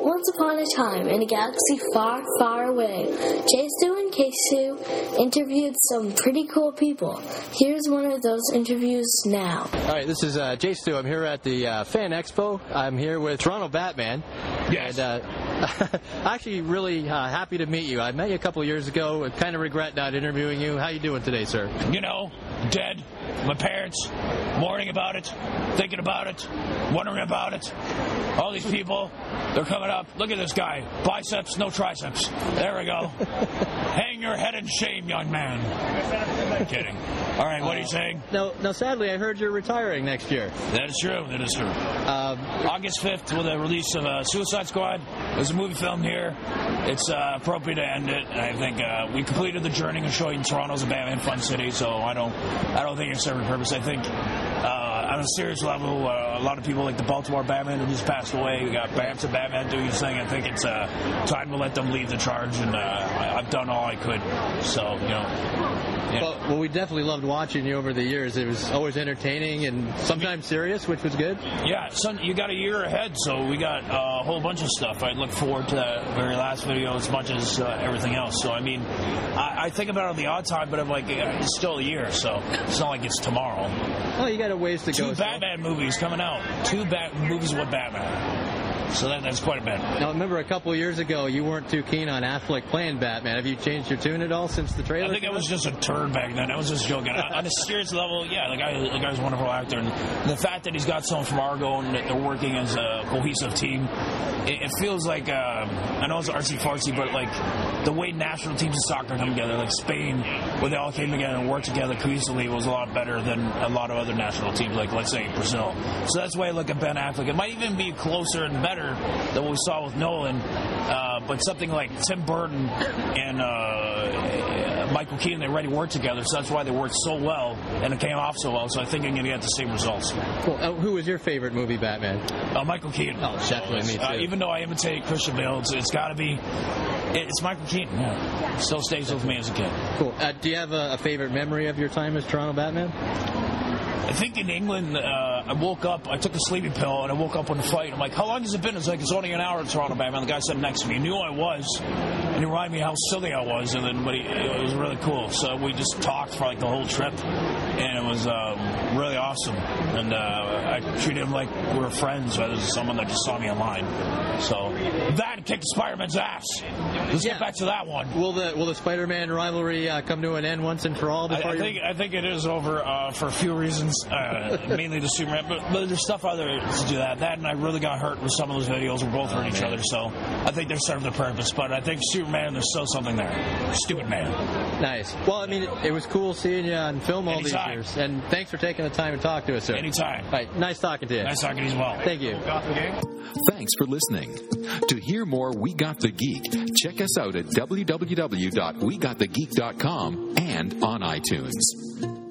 Once upon a time, in a galaxy far, far away, J-Stu and K-Stu interviewed some pretty cool people. Here's one of those interviews now. All right, this is J-Stu. I'm here at the Fan Expo. I'm here with Toronto Batman. Yes. And, actually really happy to meet you. I met you a couple of years ago. I kind of regret not interviewing you. How you doing today, sir? You know, dead. My parents, mourning about it, thinking about it, wondering about it. All these people, they're coming up. Look at this guy. Biceps, no triceps. There we go. Hang your head in shame, young man. I'm kidding. All right, what are you saying? No, sadly, I heard you're retiring next year. That is true. That is true. August 5th, with the release of Suicide Squad. There's a movie film here. It's appropriate to end it. I think we completed the journey of showing Toronto's a Batman fun city, so I don't think it's served a purpose. I think on a serious level, a lot of people like the Baltimore Batman who just passed away. We got Bamsa Batman doing his thing. I think it's time to let them lead the charge, and I've done all I could. So, you know. Yeah. Well, we definitely loved watching you over the years. It was always entertaining and sometimes serious, which was good. Yeah, son, you got a year ahead, so we got a whole bunch of stuff. I look forward to that very last video as much as everything else. So, I mean, I think about it on the odd time, but I'm like, it's still a year, so it's not like it's tomorrow. Oh, you got a ways to go. 2 Batman movies coming out. 2 movies with Batman. So that's quite a bit. Now, remember a couple of years ago, you weren't too keen on Affleck playing Batman. Have you changed your tune at all since the trailer? I think it was just a turd back then. I was just joking. On a serious level, yeah, the guy's a wonderful actor. And the fact that he's got someone from Argo and that they're working as a cohesive team, it feels like, I know it's artsy-fartsy, but like the way national teams of soccer come together, like Spain, where they all came together and worked together cohesively, was a lot better than a lot of other national teams, like let's say Brazil. So that's why I look at Ben Affleck. It might even be closer and better than what we saw with Nolan, but something like Tim Burton and Michael Keaton, they already worked together, so that's why they worked so well, and it came off so well, so I think I'm going to get the same results. Cool. Who was your favorite movie Batman? Michael Keaton. Oh, definitely me too. Even though I imitate Christian Bale, it's got to be, it's Michael Keaton, yeah. Still stays with me as a kid. Cool. Do you have a favorite memory of your time as Toronto Batman? I think in England, I woke up, I took a sleeping pill, and I woke up on the fight. I'm like, how long has it been? It's like, it's only an hour in Toronto, Batman. The guy sat next to me. He knew who I was, and he reminded me how silly I was, and then, but it was really cool. So we just talked for like the whole trip, and it was really awesome. And I treated him like we were friends rather than someone that just saw me online. So that kicked Spider-Man's ass. Let's get back to that one. Will the Spider-Man rivalry come to an end once and for all? I think it is over for a few reasons. Mainly the Superman, but there's stuff out there to do that. That and I really got hurt with some of those videos. We're both hurting each other, so I think they serve their purpose. But I think Superman, there's still something there. Stupid man. Nice. Well, I mean, it was cool seeing you on film all these years, and thanks for taking the time to talk to us, sir. Anytime. All right, nice talking to you. Nice talking to you as well. Thank you. Thanks for listening. To hear more We Got the Geek, check us out at www.wegotthegeek.com and on iTunes.